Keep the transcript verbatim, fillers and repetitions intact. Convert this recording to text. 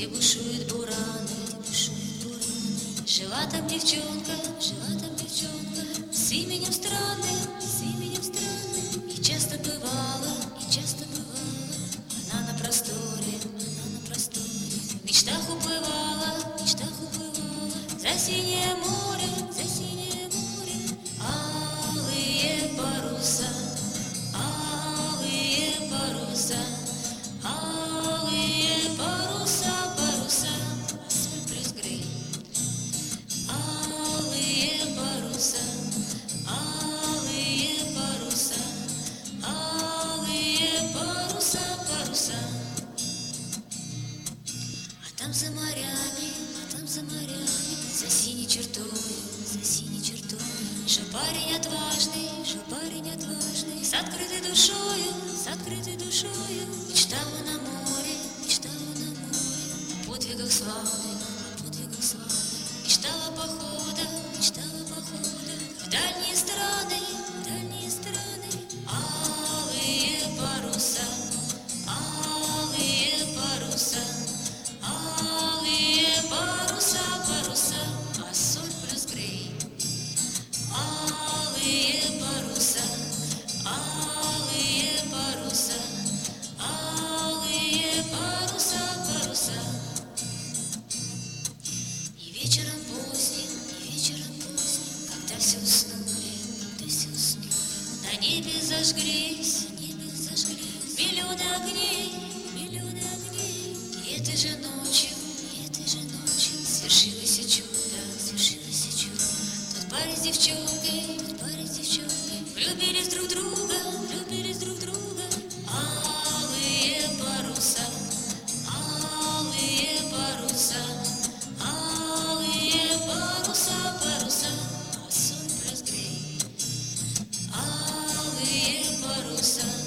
где бушуют бураны, бушуют бураны. Жила там девчонка, жила там девчонка с именем странным, с именем странным. И часто бывало, и часто бывало, она на просторе, она на просторе. В мечтах уплывала, в мечтах уплывала за синее море, за синее море. Алые паруса, алые паруса, алые паруса, паруса, соль плюс грей. Алые паруса, алые паруса, алые паруса, паруса. А там за морями, а там за морями, за синей чертой, за синей чертой, жил парень отважный, жил парень отважный, с открытой душою, с открытой душою. Мечтал он о море, мечтал он о море, о подвигах славных, о подвигах славных. Мечтал о походах, мечтал о походах в дальние страны, в дальние страны. Алые паруса, алые паруса, алые паруса, паруса, а соль плюс грей. Алые паруса, алые паруса, алые паруса, паруса. И вечером поздним, и вечером поздним, когда все уснули, когда все уснули, на небе зажглись, на небе зажглись миллионы огней, миллионы огней. И этой же ночью, и этой же ночью свершилось чудо, свершилось чудо. Тот парень с девчонкой, тот парень с девчонкой влюбились друг в друга, влюбились друг в друга. Алые паруса, алые паруса, алые паруса, паруса, а соль плюс грей. Алые паруса.